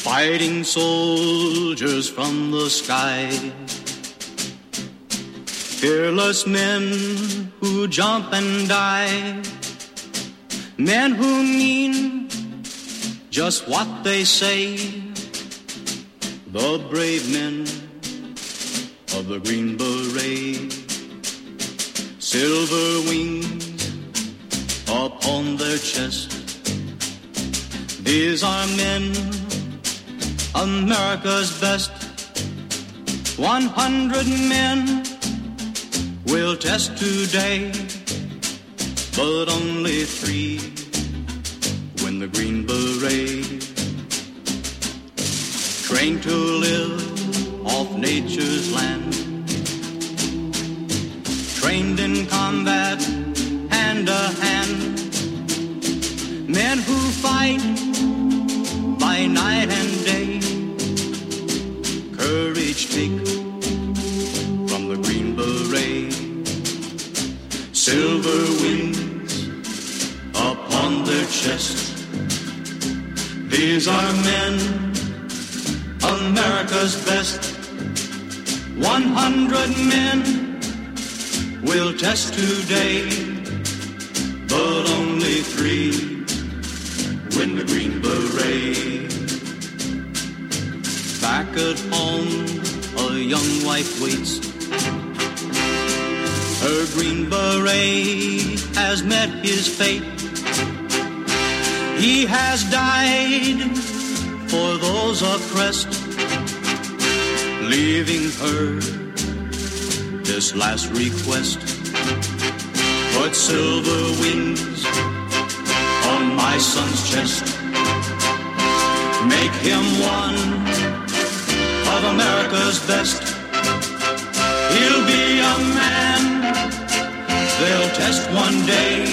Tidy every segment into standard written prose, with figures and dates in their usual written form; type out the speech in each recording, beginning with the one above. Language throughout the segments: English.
fighting soldiers from the sky. Fearless men who jump and die. Men who mean just what they say. The brave men of the Green Beret. Silver wings upon their chest. These are men, America's best. 100 men will test today, but only 3 win the Green Beret. Trained to live off nature's land. Trained in combat, hand to hand. Men who fight by night and day. Courage take from the Green Beret. Silver wings upon their chest. These are men, America's best. 100 men will test today, but only 3 win the Green Beret. Back at home, a young wife waits. Her Green Beret has met his fate. He has died for those oppressed, leaving her this last request. Put silver wings on my son's chest. Make him one of America's best. He'll be a man they'll test one day.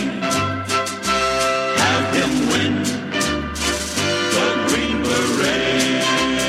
Have him win the Green Beret.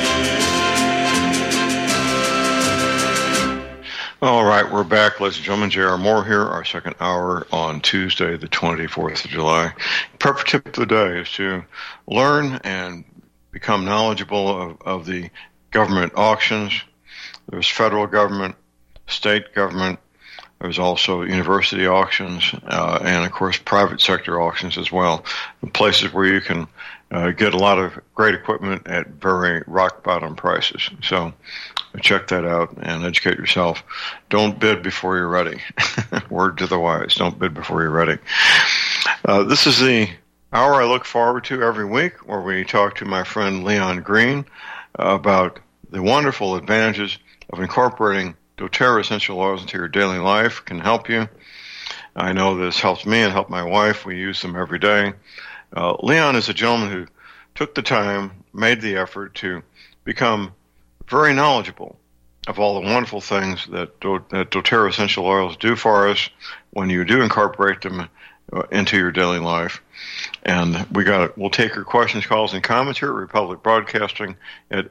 All right, we're back, ladies and gentlemen. J.R. Moore here, our second hour on Tuesday, the 24th of July. Perfect tip of the day is to learn and become knowledgeable of the government auctions. There's federal government, state government. There's also university auctions, and, of course, private sector auctions as well, places where you can get a lot of great equipment at very rock-bottom prices. So check that out and educate yourself. Don't bid before you're ready. Word to the wise, don't bid before you're ready. This is the hour I look forward to every week, where we talk to my friend Leon Green about the wonderful advantages of incorporating doTERRA essential oils into your daily life. Can help you. I know this helps me and helped my wife. We use them every day. Leon is a gentleman who took the time, made the effort to become very knowledgeable of all the wonderful things that doTERRA essential oils do for us when you do incorporate them into your daily life. And we'll take your questions, calls, and comments here at Republic Broadcasting at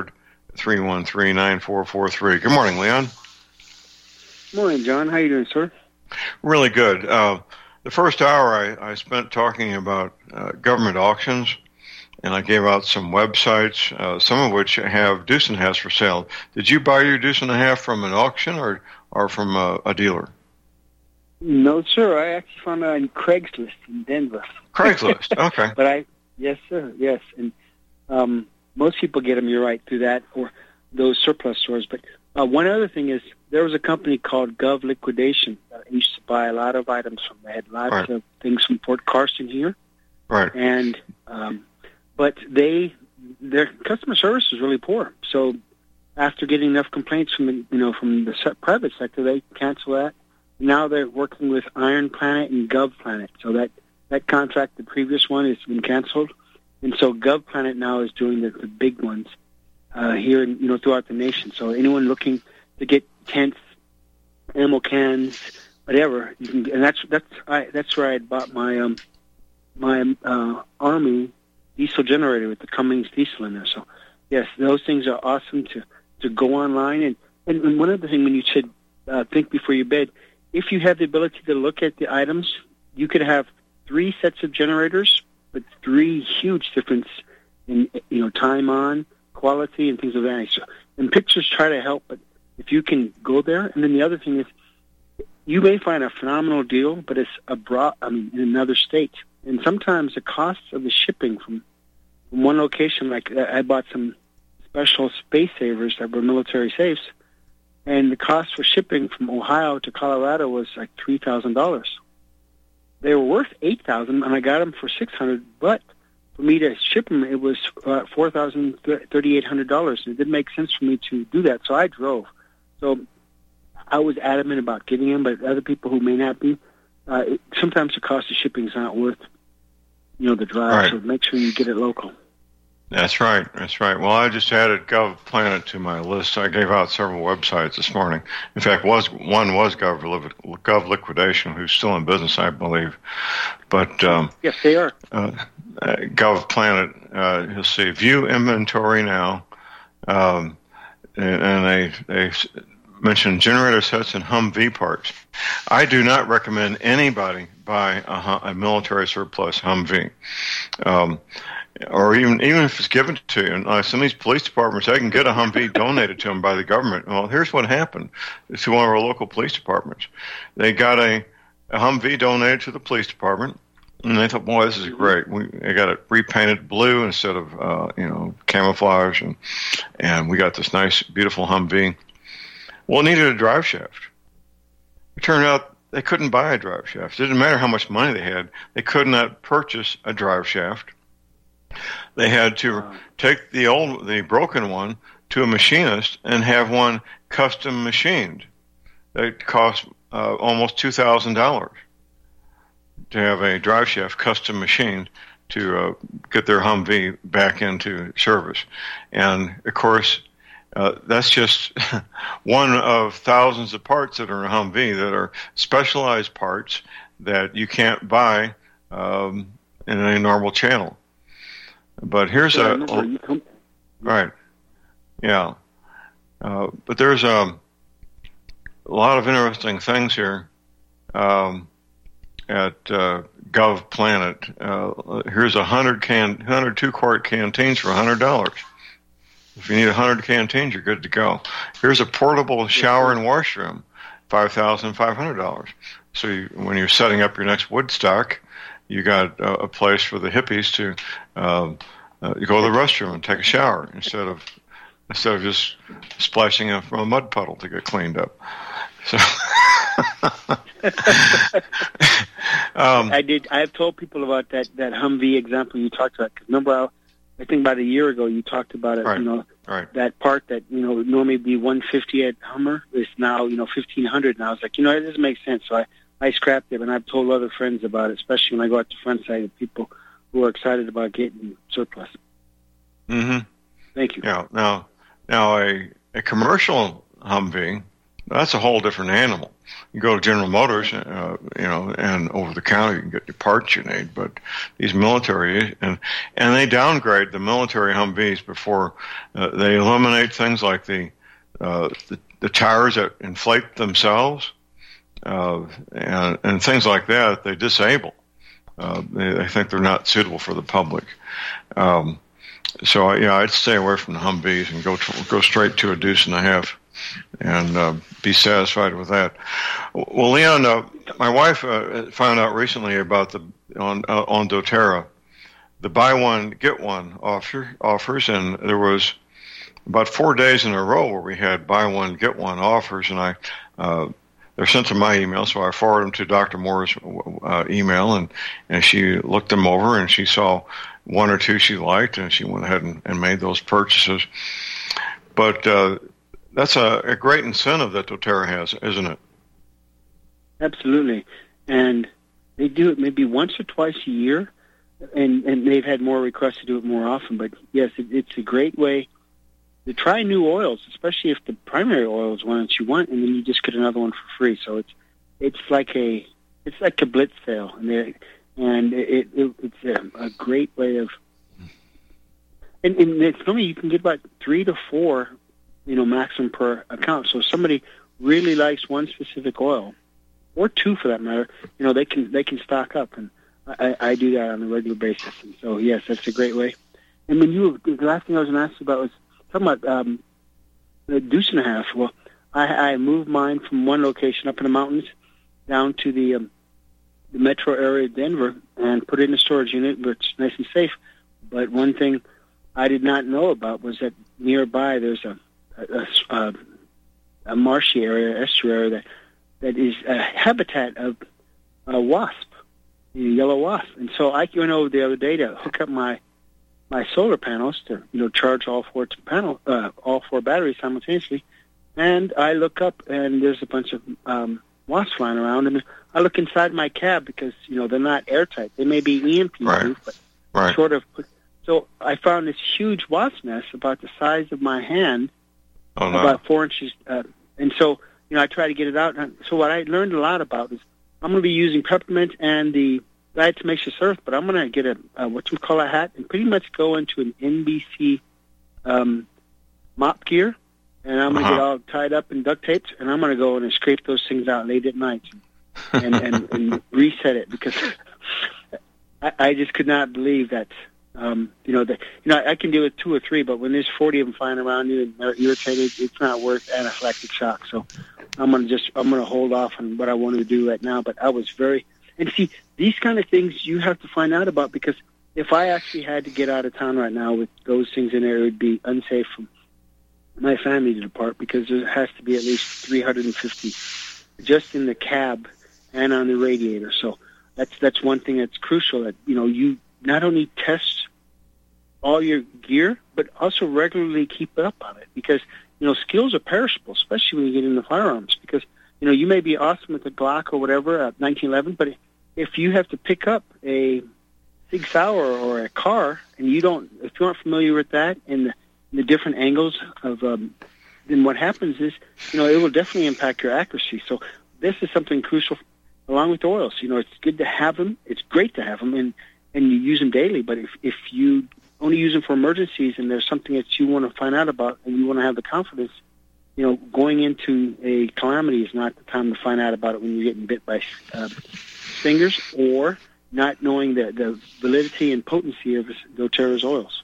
800-313-9443. Good morning, Leon. Morning, John. How you doing, sir? Really good. The first hour I spent talking about government auctions, and I gave out some websites, some of which have deuce and a halves for sale. Did you buy your deuce and a half from an auction or from a dealer? No, sir. I actually found it on Craigslist in Denver. Craigslist, okay. Yes, sir, yes. And most people get them, you're right, through that or those surplus stores. But one other thing is there was a company called Gov Liquidation that I used to buy a lot of items from. They had lots of things from Fort Carson here. Right. And but their customer service was really poor. So after getting enough complaints from the private sector, they canceled that. Now they're working with Iron Planet and Gov Planet. So that contract, the previous one, has been canceled. And so Gov Planet now is doing the big ones here, throughout the nation. So anyone looking to get tents, ammo cans, whatever, you can. And that's where I had bought my Army diesel generator with the Cummins diesel in there. So yes, those things are awesome to go online. And one other thing, when you said think before you bid, if you have the ability to look at the items, you could have 3 sets of generators with 3 huge difference in time on, quality, and things of that nature. And pictures try to help, but if you can go there, and then the other thing is, you may find a phenomenal deal, but it's abroad, in another state. And sometimes the cost of the shipping from one location, like I bought some special space savers that were military safes, and the cost for shipping from Ohio to Colorado was like $3,000. They were worth $8,000, and I got them for $600. But for me to ship them, it was $3,800. It didn't make sense for me to do that, so I drove. So I was adamant about getting them, but other people who may not be, sometimes the cost of shipping is not worth, the drive. Right. So make sure you get it local. That's right. Well, I just added GovPlanet to my list. I gave out several websites this morning. In fact, one was Gov Liquidation, who's still in business, I believe. But yes, they are. GovPlanet, you'll see View Inventory Now, and they mentioned generator sets and Humvee parts. I do not recommend anybody buy a military surplus Humvee. Or even if it's given to you. And some of these police departments, they can get a Humvee donated to them by the government. Well, here's what happened to one of our local police departments. They got a Humvee donated to the police department, and they thought, boy, this is great. They got it repainted blue instead of, camouflage, and we got this nice, beautiful Humvee. Well, it needed a drive shaft. It turned out they couldn't buy a drive shaft. It didn't matter how much money they had. They could not purchase a drive shaft. They had to take the broken one to a machinist and have one custom machined. It cost almost $2,000 to have a drive shaft custom machined to get their Humvee back into service. And of course, that's just one of thousands of parts that are in a Humvee that are specialized parts that you can't buy in a normal channel. But here's right, yeah. But there's a lot of interesting things here at GovPlanet. Here's 102 quart canteens for $100. If you need 100 canteens, you're good to go. Here's a portable shower and washroom, $5,500. So when you're setting up your next Woodstock, you got a place for the hippies to you go to the restroom and take a shower instead of just splashing from a mud puddle to get cleaned up. So I've told people about that Humvee example you talked about. 'Cause remember, I think about a year ago you talked about it. Right. That part that normally be $150 at Hummer is now $1,500. And I was like, it doesn't make sense. So I scrapped it, and I've told other friends about it, especially when I go out to front side of people who are excited about getting surplus. Mm-hmm. Thank you. Yeah. Now a commercial Humvee, that's a whole different animal. You go to General Motors, and over the counter you can get your parts you need. But these military, and they downgrade the military Humvees before they eliminate things like the tires that inflate themselves, and things like that. They disable. They think they're not suitable for the public. So I'd stay away from the Humvees and go straight to a deuce and a half, and be satisfied with that. Well, Leon, my wife found out recently about on doTERRA, the buy one get one offers, and there was about 4 days in a row where we had buy one get one offers, and they're sent to my email, so I forwarded them to Dr. Moore's email, and she looked them over, and she saw one or two she liked, and she went ahead and made those purchases. But that's a great incentive that doTERRA has, isn't it? Absolutely. And they do it maybe once or twice a year, and they've had more requests to do it more often. But, yes, it's a great way to try new oils, especially if the primary oil is one that you want, and then you just get another one for free. So it's like a blitz sale, and it's a great way of. And it's funny, you can get about 3 to 4, maximum per account. So if somebody really likes one specific oil, or 2 for that matter, they can stock up, and I do that on a regular basis. And so yes, that's a great way. And when the last thing I was going to ask you about was talking about the deuce and a half. Well, I moved mine from one location up in the mountains down to the metro area of Denver and put it in a storage unit where it's nice and safe. But one thing I did not know about was that nearby there's a marshy area, estuary that is a habitat of a wasp, yellow wasp. And so I went over the other day to hook up my solar panels to charge all four batteries simultaneously. And I look up and there's a bunch of wasps flying around, and I look inside my cab because they're not airtight. They may be EMP proof, but sort of. So I found this huge wasp nest about the size of my hand, about 4 inches. And so I try to get it out. And so what I learned a lot about is I'm going to be using peppermint and the Diatomaceous earth, but I'm going to get what you call a hat and pretty much go into an NBC mop gear. And I'm going to get all tied up and duct taped, and I'm going to go in and scrape those things out late at night and reset it, because I just could not believe that, I can deal with 2 or 3, but when there's 40 of them flying around you and they're irritated, it's not worth anaphylactic shock. So I'm going to hold off on what I wanted to do right now. But I was and see, these kind of things you have to find out about, because if I actually had to get out of town right now with those things in there, it would be unsafe for my family to depart, because there has to be at least 350 just in the cab and on the radiator. So that's one thing that's crucial, that you not only test all your gear, but also regularly keep up on it, because skills are perishable, especially when you get into firearms, because you may be awesome at the Glock or whatever, 1911, but if you have to pick up a Sig Sauer or a car and if you aren't familiar with that and the different angles of then what happens is it will definitely impact your accuracy. So this is something crucial along with oils. It's good to have them, it's great to have them, and you use them daily. But if you only use them for emergencies and there's something that you want to find out about and you want to have the confidence, going into a calamity is not the time to find out about it when you're getting bit by stingers or not knowing the validity and potency of doTERRA's oils.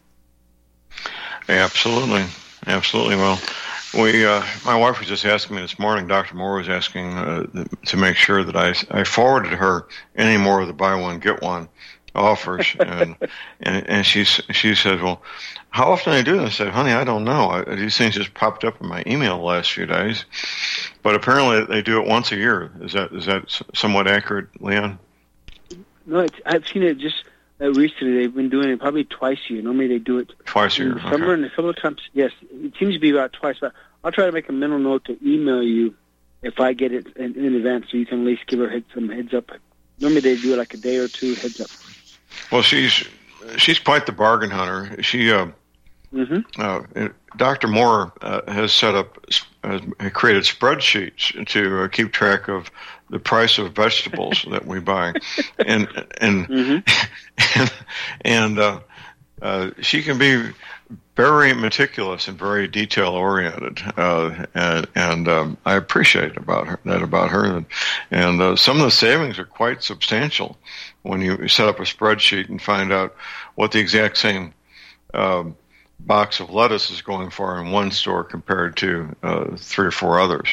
Absolutely. Well, my wife was just asking me this morning, Dr. Moore was asking to make sure that I forwarded her any more of the buy one, get one offers. and she said, well, how often do I do this? I said, honey, I don't know. These things just popped up in my email the last few days. But apparently they do it once a year. Is that somewhat accurate, Leon? No, I've seen it just... recently, they've been doing it probably twice a year. Normally, they do it twice a year. Some of the times, yes, it seems to be about twice. But I'll try to make a mental note to email you if I get it in advance, so you can at least give her some heads up. Normally, they do it like a day or two heads up. Well, she's quite the bargain hunter. She Dr. Moore has created spreadsheets to keep track of the price of vegetables that we buy, and she can be very meticulous and very detail oriented, and I appreciate that about her. And some of the savings are quite substantial when you set up a spreadsheet and find out what the exact same box of lettuce is going for in one store compared to 3 or 4 others.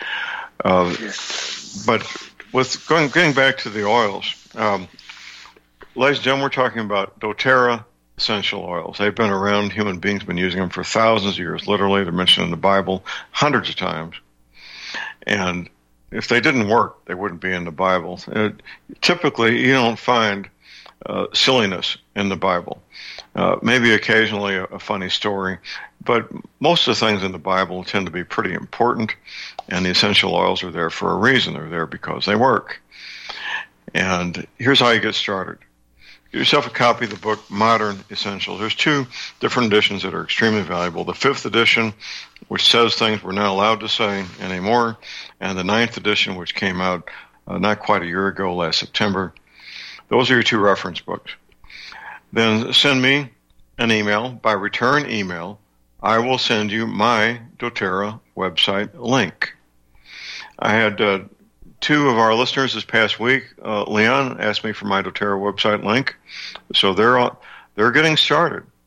But with getting back to the oils, ladies and gentlemen, we're talking about doTERRA essential oils. They've been around. Human beings have been using them for thousands of years. Literally, they're mentioned in the Bible hundreds of times. And if they didn't work, they wouldn't be in the Bible. Typically, you don't find silliness in the Bible. Maybe occasionally a funny story, but most of the things in the Bible tend to be pretty important, and the essential oils are there for a reason. They're there because they work. And here's how you get started. Get yourself a copy of the book, Modern Essentials. There's 2 different editions that are extremely valuable. The 5th edition, which says things we're not allowed to say anymore, and the 9th edition, which came out not quite a year ago, last September. Those are your 2 reference books. Then send me an email by return email. I will send you my doTERRA website link. I had 2 of our listeners this past week. Leon asked me for my doTERRA website link, so they're getting started.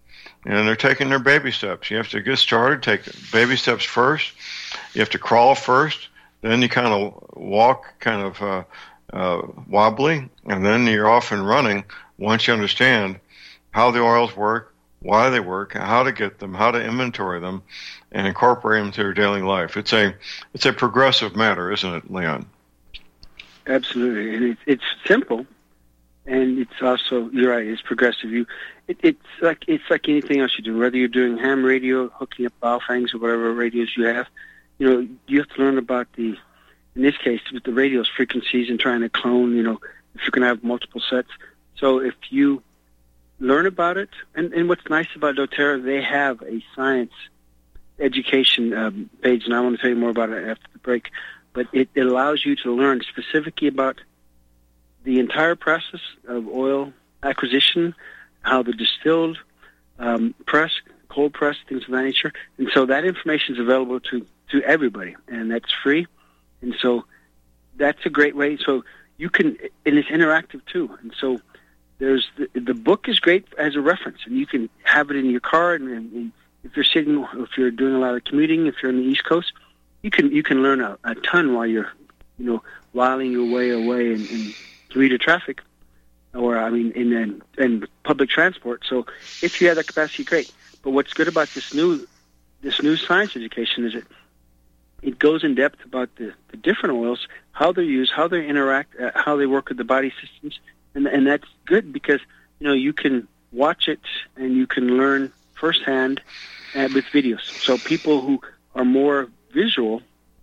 and they're taking their baby steps. You have to get started, take baby steps first. You have to crawl first, then you kind of walk kind of wobbly, and then you're off and running once you understand how the oils work, why they work, how to get them, how to inventory them, and incorporate them to your daily life. It's a progressive matter, isn't it, Leon? Absolutely, and it's simple, and it's also, you're right, it's progressive. It's like anything else you do, whether you're doing ham radio, hooking up Baofangs or whatever radios you have. You have to learn about in this case, with the radio's frequencies and trying to clone, if you're going to have multiple sets. So if you learn about it, and what's nice about doTERRA, they have a science education page, and I want to tell you more about it after the break, but it allows you to learn specifically about the entire process of oil acquisition, how they're distilled, press, cold press, things of that nature. And so that information is available to everybody, and that's free. And so that's a great way. So you can, and it's interactive too. And so there's the book is great as a reference, and you can have it in your car. And if you're doing a lot of commuting, if you're on the East Coast, you can learn a ton while you're, whiling your way away in commuter traffic, or in public transport. So if you have that capacity, great. But what's good about this new science education is it goes in depth about the different oils, how they're used, how they interact, how they work with the body systems, and that's good because you can watch it and you can learn firsthand with videos. So people who are more visual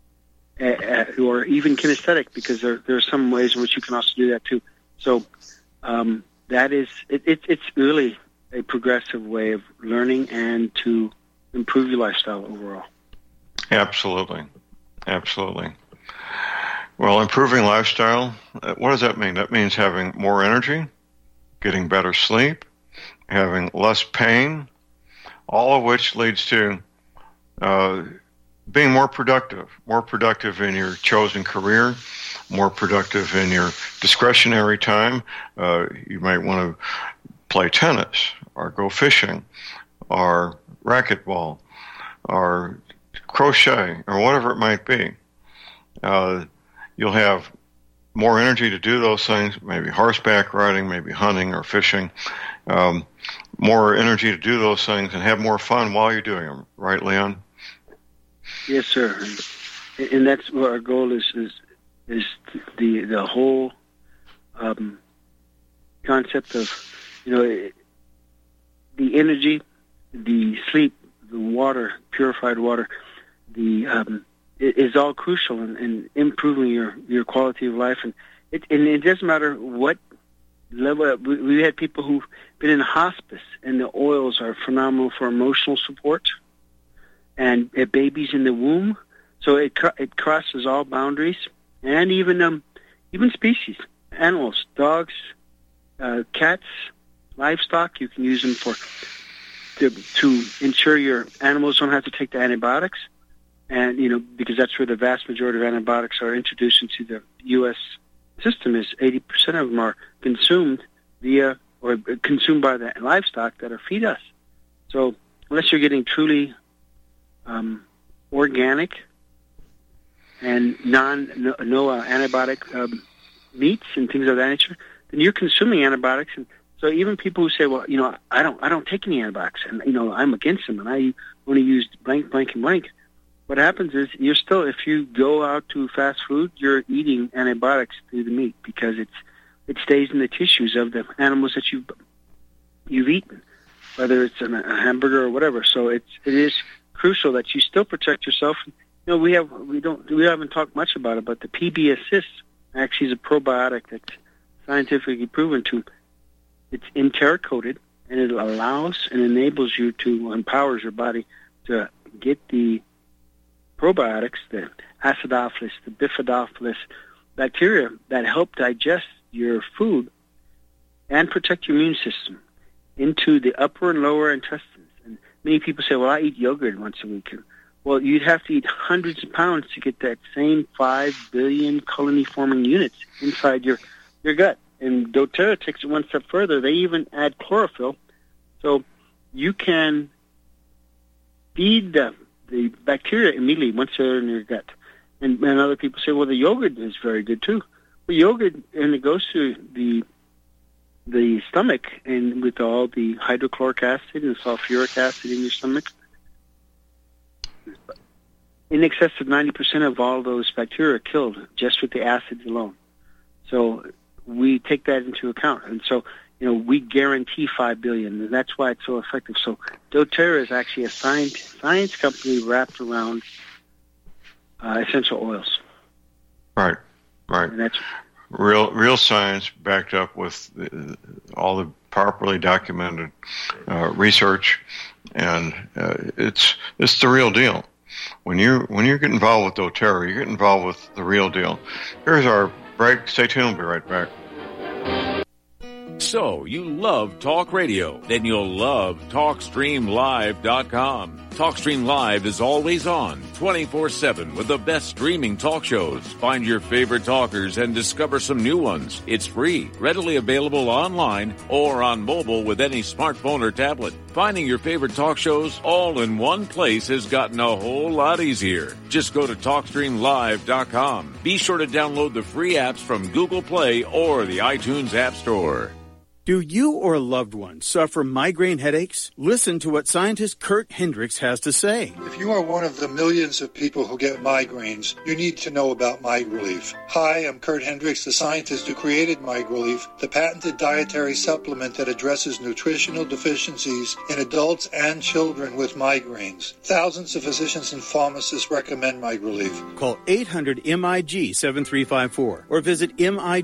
or even kinesthetic, because there are some ways in which you can also do that too. So that is it's really a progressive way of learning and to improve your lifestyle overall. Absolutely. Well, improving lifestyle, what does that mean? That means having more energy, getting better sleep, having less pain, all of which leads to being more productive in your chosen career, more productive in your discretionary time. You might want to play tennis or go fishing or racquetball or crochet or whatever it might be. You'll have more energy to do those things, maybe horseback riding, maybe hunting or fishing, more energy to do those things and have more fun while you're doing them. Right, Leon? Yes, sir. And that's what our goal is the whole concept of, the energy, the sleep, the water, purified water, is all crucial in improving your quality of life. And it doesn't matter what level. We had people who've been in hospice, and the oils are phenomenal for emotional support and babies in the womb. So it crosses all boundaries, and even species, animals, dogs, cats, livestock. You can use them to ensure your animals don't have to take the antibiotics. And, because that's where the vast majority of antibiotics are introduced into the U.S. system, is 80% of them are consumed consumed by the livestock that are feed us. So unless you're getting truly organic and no antibiotic meats and things of that nature, then you're consuming antibiotics. And so even people who say, well, I don't take any antibiotics, and I'm against them, and I only use blank, blank, and blank. What happens is if you go out to fast food, you're eating antibiotics through the meat because it stays in the tissues of the animals that you've eaten, whether it's a hamburger or whatever. So it is crucial that you still protect yourself. We haven't talked much about it, but the PB Assist actually is a probiotic that's scientifically proven it's enteric-coated, and it allows and enables you empowers your body to get the probiotics, the Acidophilus, the Bifidobacillus bacteria that help digest your food and protect your immune system into the upper and lower intestines. And many people say, well, I eat yogurt once a week. Well, you'd have to eat hundreds of pounds to get that same 5 billion colony-forming units inside your gut. And doTERRA takes it one step further. They even add chlorophyll. So you can feed the bacteria immediately once they're in your gut. And other people say, well, the yogurt is very good too. Well, yogurt, and it goes through the stomach, and with all the hydrochloric acid and sulfuric acid in your stomach, in excess of 90% of all those bacteria are killed just with the acids alone. So we take that into account. And so, we guarantee 5 billion, and that's why it's so effective. So doTERRA is actually a science company wrapped around essential oils. Right. And that's real science backed up with all the properly documented research, and it's the real deal. When you get involved with doTERRA, you get involved with the real deal. Here's our break. Stay tuned. We'll be right back. So, you love talk radio? Then you'll love TalkStreamLive.com. TalkStream Live is always on, 24/7, with the best streaming talk shows. Find your favorite talkers and discover some new ones. It's free, readily available online or on mobile with any smartphone or tablet. Finding your favorite talk shows all in one place has gotten a whole lot easier. Just go to TalkStreamLive.com. Be sure to download the free apps from Google Play or the iTunes App Store. Do you or a loved one suffer migraine headaches? Listen to what scientist Kurt Hendricks has to say. If you are one of the millions of people who get migraines, you need to know about MigRelief. Hi, I'm Kurt Hendricks, the scientist who created MigRelief, the patented dietary supplement that addresses nutritional deficiencies in adults and children with migraines. Thousands of physicians and pharmacists recommend MigRelief. Call 800-MIG-7354 or visit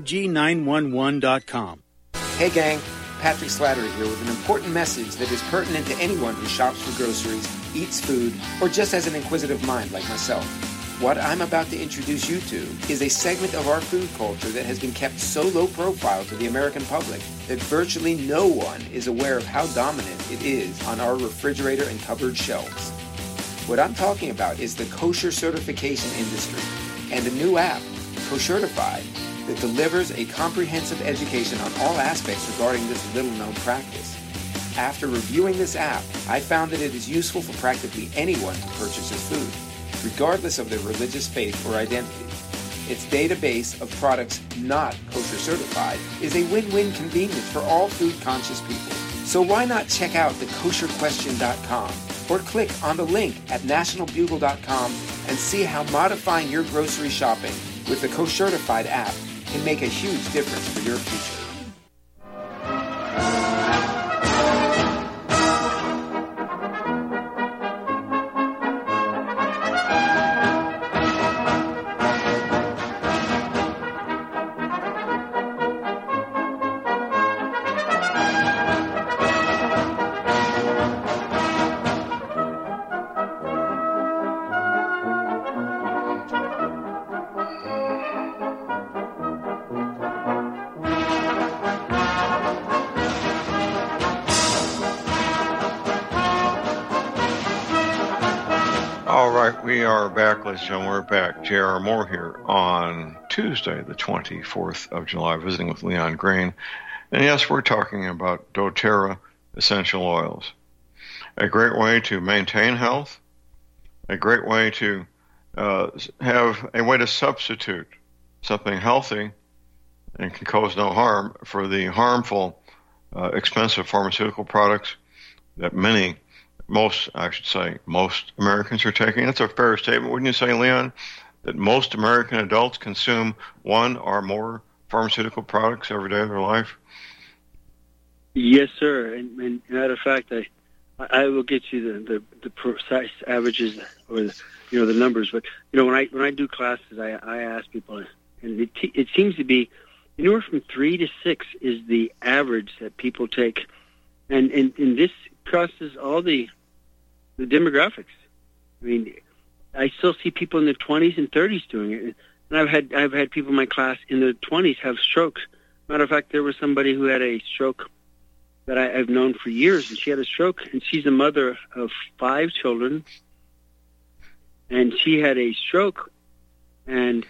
MIG911.com. Hey gang, Patrick Slattery here with an important message that is pertinent to anyone who shops for groceries, eats food, or just has an inquisitive mind like myself. What I'm about to introduce you to is a segment of our food culture that has been kept so low profile to the American public that virtually no one is aware of how dominant it is on our refrigerator and cupboard shelves. What I'm talking about is the kosher certification industry and a new app, Koshertified, that delivers a comprehensive education on all aspects regarding this little-known practice. After reviewing this app, I found that it is useful for practically anyone who purchases food, regardless of their religious faith or identity. Its database of products not kosher certified is a win-win convenience for all food-conscious people. So why not check out thekosherquestion.com or click on the link at nationalbugle.com and see how modifying your grocery shopping with the Koshertified app can make a huge difference for your future. We are back, ladies and gentlemen. We're back. J.R. Moore here on Tuesday, the 24th of July, visiting with Leon Green. And yes, we're talking about doTERRA essential oils. A great way to maintain health, a great way to have a way to substitute something healthy and can cause no harm for the harmful, expensive pharmaceutical products that most Americans are taking. That's a fair statement, wouldn't you say, Leon? That most American adults consume one or more pharmaceutical products every day of their life? Yes, sir. And matter of fact, I will get you the precise averages or the numbers. But when I do classes, I ask people, and it seems to be anywhere from 3 to 6 is the average that people take, and this crosses all the demographics. I mean, I still see people in their 20s and 30s doing it, and I've had people in my class in their 20s have strokes. Matter of fact, there was somebody who had a stroke that I've known for years, and she had a stroke, and she's a mother of 5 children, and she had a stroke, and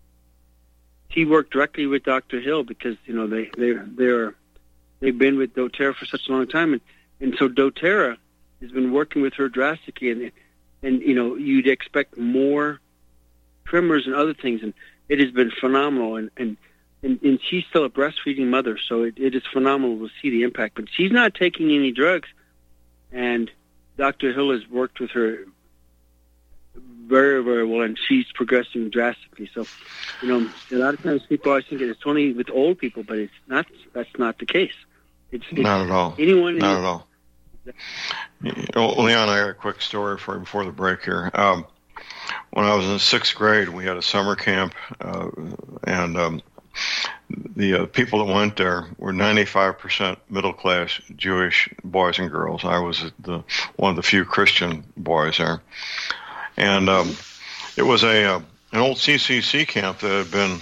she worked directly with Dr. Hill because they've been with doTERRA for such a long time, and And so doTERRA has been working with her drastically, and you'd expect more tremors and other things, and it has been phenomenal. And she's still a breastfeeding mother, so it is phenomenal to see the impact. But she's not taking any drugs, and Dr. Hill has worked with her very, very well, and she's progressing drastically. So, a lot of times people always think it's only with old people, but it's not. That's not the case. It's not at all. Anyone? Not at all. Leon, I got a quick story for you before the break here. When I was in 6th grade, we had a summer camp, and the people that went there were 95% middle-class Jewish boys and girls. I was one of the few Christian boys there. And it was an old CCC camp that had been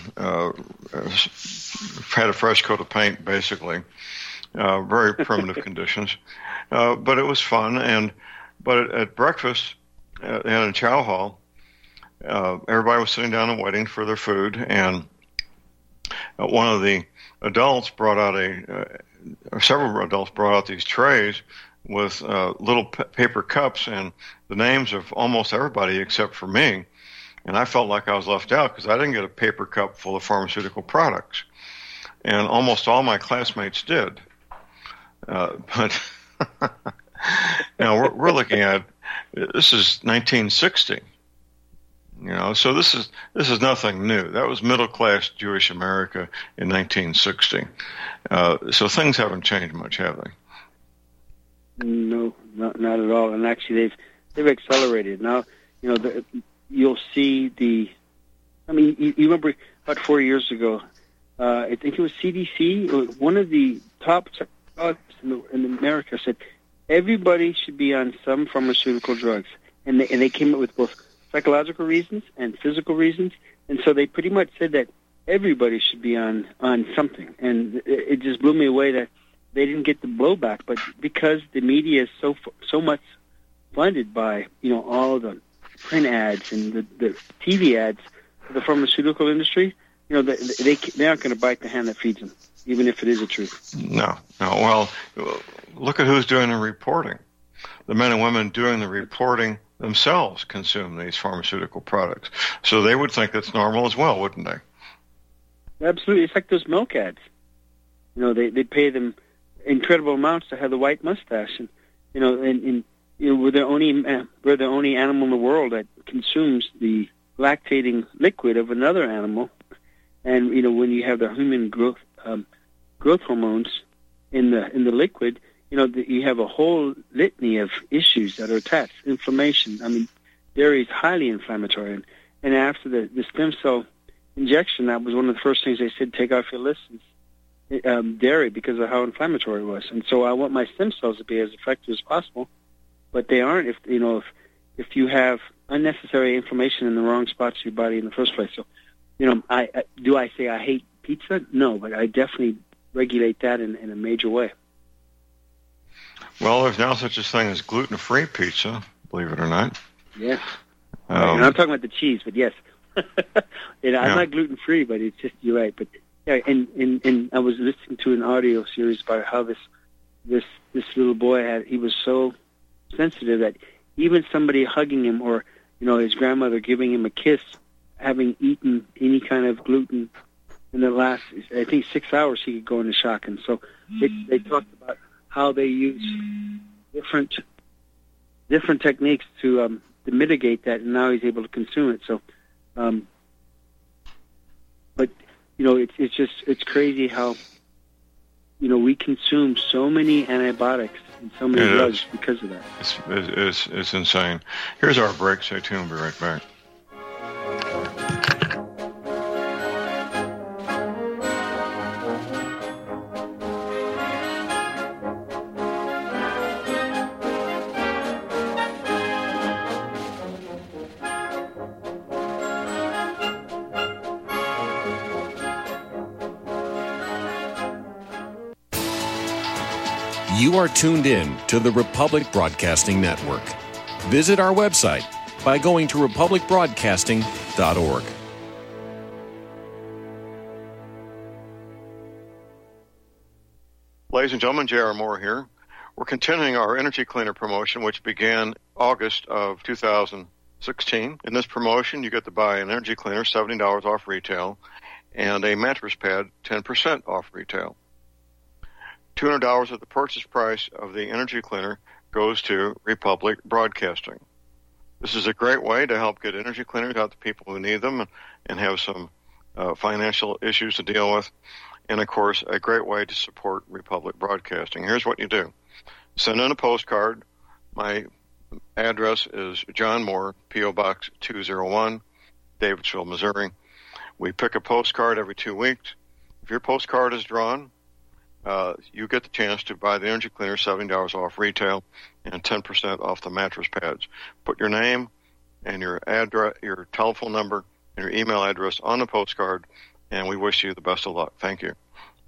had a fresh coat of paint, basically. Very primitive conditions. But it was fun. But at breakfast and in chow hall, everybody was sitting down and waiting for their food, and one of the adults brought out several adults brought out these trays with little paper cups and the names of almost everybody except for me. And I felt like I was left out because I didn't get a paper cup full of pharmaceutical products. And almost all my classmates did. But now we're looking at, this is 1960. So this is nothing new. That was middle-class Jewish America in 1960. So things haven't changed much, have they? No, not at all. And actually, they've accelerated. Now, you'll see you remember about 4 years ago, I think it was CDC, one of the top psychologists in America said everybody should be on some pharmaceutical drugs, and they came up with both psychological reasons and physical reasons, and so they pretty much said that everybody should be on something, and it just blew me away that they didn't get the blowback. But because the media is so much funded by all the print ads and the TV ads for the pharmaceutical industry, they aren't going to bite the hand that feeds them, even if it is the truth. No. Well, look at who's doing the reporting. The men and women doing the reporting themselves consume these pharmaceutical products. So they would think that's normal as well, wouldn't they? Absolutely. It's like those milk ads. They pay them incredible amounts to have the white mustache, and we're the only animal in the world that consumes the lactating liquid of another animal. And when you have the human growth hormones in the liquid, you have a whole litany of issues that are attached. Inflammation. I mean, dairy is highly inflammatory. And after the stem cell injection, that was one of the first things they said, take off your list, dairy, because of how inflammatory it was. And so I want my stem cells to be as effective as possible, but they aren't if you have unnecessary inflammation in the wrong spots of your body in the first place. So, do I say I hate pizza? No, but I definitely regulate that in a major way. Well, there's now such a thing as gluten-free pizza, believe it or not. Yes. And I'm talking about the cheese, but yes. I'm not gluten-free, but it's just, you're right. But yeah, and I was listening to an audio series about how this little boy he was so sensitive that even somebody hugging him or, his grandmother giving him a kiss, having eaten any kind of gluten in the last, I think, 6 hours, he could go into shock. And so they talked about how they use different techniques to mitigate that, and now he's able to consume it. So, but it's crazy how we consume so many antibiotics and so many drugs because of that. It's insane. Here's our break. Stay tuned. We'll be right back. You are tuned in to the Republic Broadcasting Network. Visit our website by going to republicbroadcasting.org. Ladies and gentlemen, J.R. Moore here. We're continuing our Energy Cleaner promotion, which began August of 2016. In this promotion, you get to buy an Energy Cleaner, $70 off retail, and a mattress pad, 10% off retail. $200 of the purchase price of the Energy Cleaner goes to Republic Broadcasting. This is a great way to help get energy cleaners out to people who need them and have some financial issues to deal with. And, of course, a great way to support Republic Broadcasting. Here's what you do. Send in a postcard. My address is John Moore, P.O. Box 201, Davidsville, Missouri. We pick a postcard every 2 weeks. If your postcard is drawn, you get the chance to buy the Energy Cleaner, $70 off retail, and 10% off the mattress pads. Put your name and your address, your telephone number, and your email address on the postcard, and we wish you the best of luck. Thank you.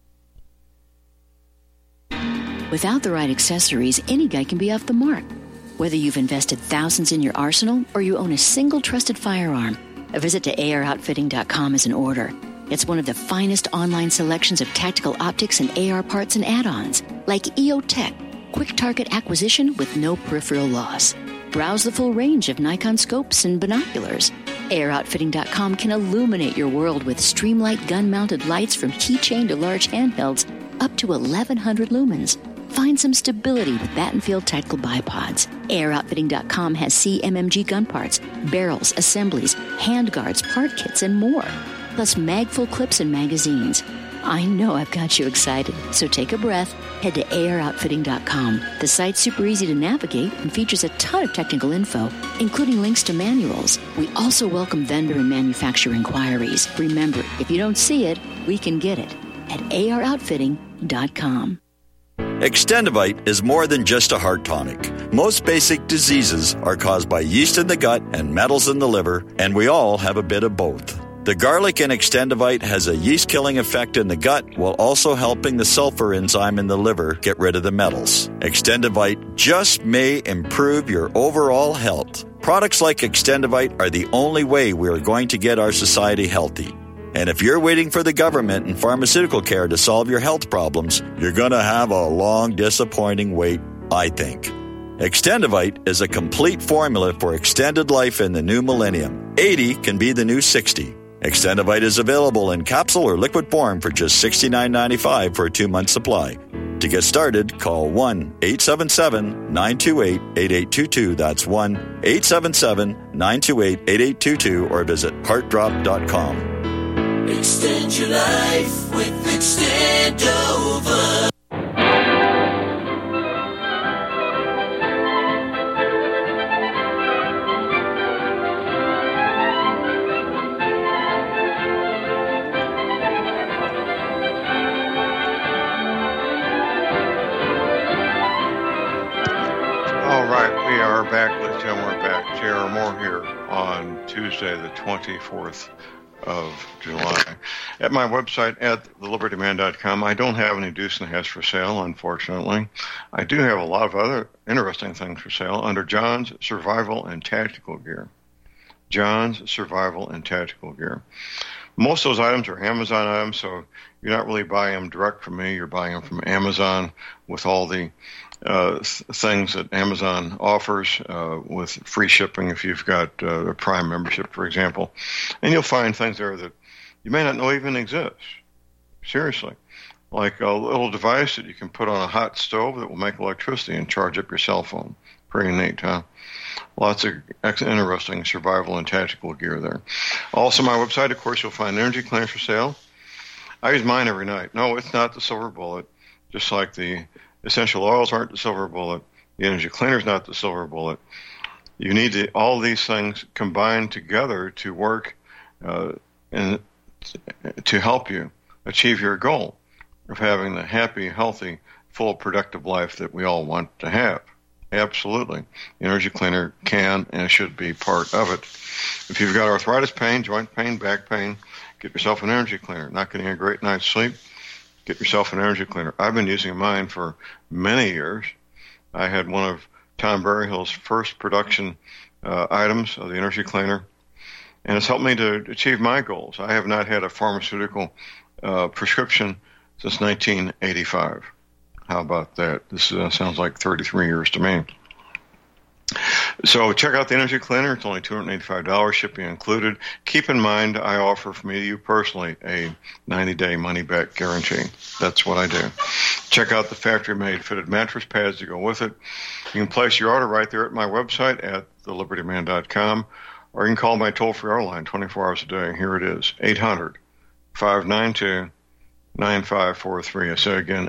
Without the right accessories, any guy can be off the mark. Whether you've invested thousands in your arsenal or you own a single trusted firearm, a visit to AROutfitting.com is in order. It's one of the finest online selections of tactical optics and AR parts and add-ons, like EOTech, quick target acquisition with no peripheral loss. Browse the full range of Nikon scopes and binoculars. AROutfitting.com can illuminate your world with Streamlight gun-mounted lights from keychain to large handhelds up to 1,100 lumens. Find some stability with Battenfield Tactical Bipods. AirOutfitting.com has CMMG gun parts, barrels, assemblies, handguards, part kits, and more. Plus mag-full clips and magazines. I know I've got you excited, so take a breath. Head to AirOutfitting.com. The site's super easy to navigate and features a ton of technical info, including links to manuals. We also welcome vendor and manufacturer inquiries. Remember, if you don't see it, we can get it at AirOutfitting.com. Extendivite is more than just a heart tonic. Most basic diseases are caused by yeast in the gut and metals in the liver, and we all have a bit of both. The garlic in Extendivite has a yeast-killing effect in the gut while also helping the sulfur enzyme in the liver get rid of the metals. Extendivite just may improve your overall health. Products like Extendivite are the only way we are going to get our society healthy. And if you're waiting for the government and pharmaceutical care to solve your health problems, you're going to have a long, disappointing wait, I think. Extendivite is a complete formula for extended life in the new millennium. 80 can be the new 60. Extendivite is available in capsule or liquid form for just $69.95 for a 2-month supply. To get started, call 1-877-928-8822. That's 1-877-928-8822 or visit heartdrop.com. Extend your life with Extendovite. All right, we are back. Ladies and gentlemen, we're back. J.R. Moore here on Tuesday, the 24th of July. At my website at thelibertyman.com, I don't have any Deuce and Hess for sale, unfortunately. I do have a lot of other interesting things for sale under John's Survival and Tactical Gear. John's Survival and Tactical Gear. Most of those items are Amazon items, so you're not really buying them direct from me. You're buying them from Amazon with all the things that Amazon offers with free shipping if you've got a Prime membership, for example. And you'll find things there that you may not know even exist. Seriously. Like a little device that you can put on a hot stove that will make electricity and charge up your cell phone. Pretty neat, huh? Lots of interesting survival and tactical gear there. Also, my website, of course, you'll find energy cleaners for sale. I use mine every night. No, it's not the silver bullet, just like the essential oils aren't the silver bullet. The energy cleaner is not the silver bullet. You need all these things combined together to work and to help you achieve your goal of having the happy, healthy, full, productive life that we all want to have. Absolutely. The energy cleaner can and should be part of it. If you've got arthritis pain, joint pain, back pain, get yourself an energy cleaner. Not getting a great night's sleep? Get yourself an energy cleaner. I've been using mine for many years. I had one of Tom Berryhill's first production items of the energy cleaner, and it's helped me to achieve my goals. I have not had a pharmaceutical prescription since 1985. How about that? This sounds like 33 years to me. So check out the Energy Cleaner. It's only $285, shipping included. Keep in mind, I offer from me to you personally a 90-day money-back guarantee. That's what I do. Check out the factory-made fitted mattress pads to go with it. You can place your order right there at my website at thelibertyman.com, or you can call my toll-free hour line 24 hours a day. Here it is, 800-592-9543. I say again,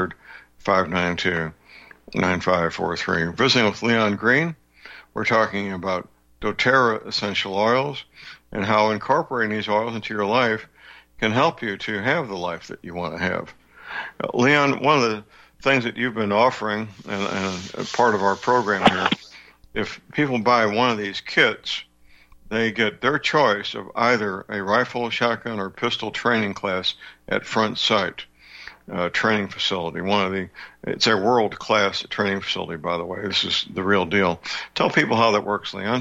800-592-9543. Visiting with Leon Green, we're talking about doTERRA essential oils and how incorporating these oils into your life can help you to have the life that you want to have. Leon, one of the things that you've been offering, and part of our program here, if people buy one of these kits, they get their choice of either a rifle, shotgun, or pistol training class at Front Sight training facility. It's a world-class training facility, by the way. This is the real deal. Tell people how that works, Leon.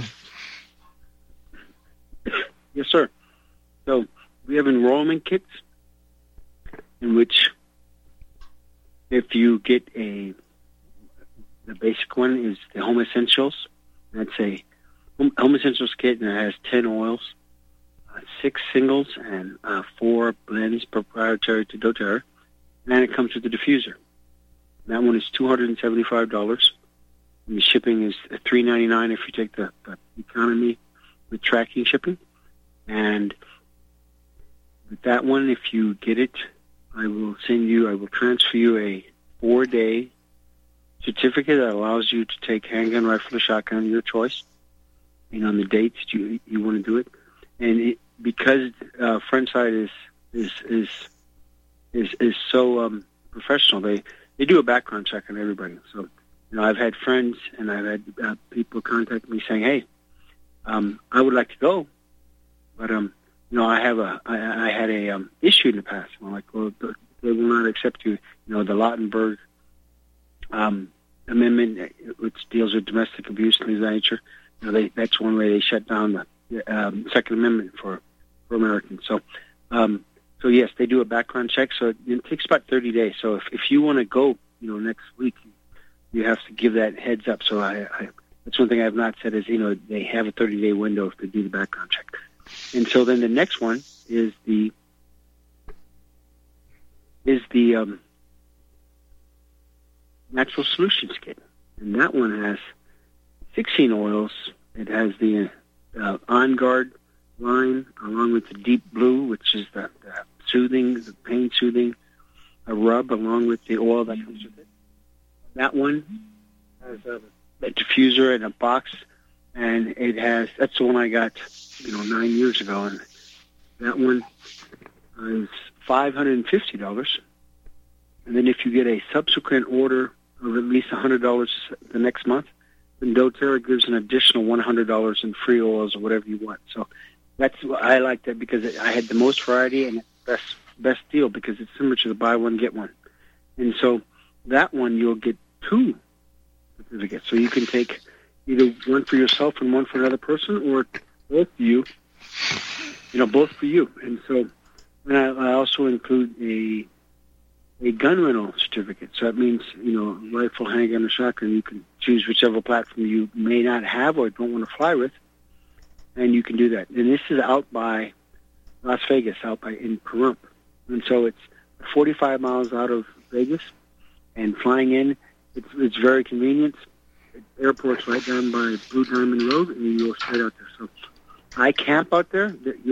Yes, sir. So we have enrollment kits in which, if you get the basic one is the Home Essentials. That's a Home Essentials kit, and it has 10 oils, 6 singles, and 4 blends proprietary to doTERRA. And it comes with the diffuser. That one is $275. And the shipping is $399 if you take the economy with tracking shipping. And with that one, if you get it, I will transfer you a 4-day certificate that allows you to take handgun, rifle, or shotgun, your choice, and on the dates you want to do it. And because Front Sight is so professional, they do a background check on everybody. So, I've had friends and I've had people contact me saying, "Hey, I would like to go, but I had a issue in the past." I'm like, "Well, they will not accept you." The Lautenberg amendment, which deals with domestic abuse and things of that nature. That's one way they shut down the Second Amendment for Americans. So yes, they do a background check. So it takes about 30 days. So if you want to go, next week, you have to give that heads up. So that's one thing I have not said is, they have a 30-day window to do the background check. And so then the next one is the Natural Solutions Kit. And that one has 16 oils. It has the On Guard line, along with the Deep Blue, which is the pain soothing, a rub, along with the oil that comes with it. That one has a diffuser in a box, and that's the one I got, 9 years ago, and that one is $550. And then if you get a subsequent order of at least $100 the next month, then doTERRA gives an additional $100 in free oils or whatever you want. So I like that because I had the most variety and best deal because it's similar to the buy one get one. And so that one you'll get 2 certificates. So you can take either one for yourself and one for another person, or both for you. Both for you. And so, and I also include a gun rental certificate. So that means, rifle, handgun, or shotgun. You can choose whichever platform you may not have or don't want to fly with, and you can do that. And this is out by Las Vegas, in Pahrump. And so it's 45 miles out of Vegas, and flying in, it's very convenient. The airport's right down by Blue Diamond Road, and you go straight out there. So I camp out there.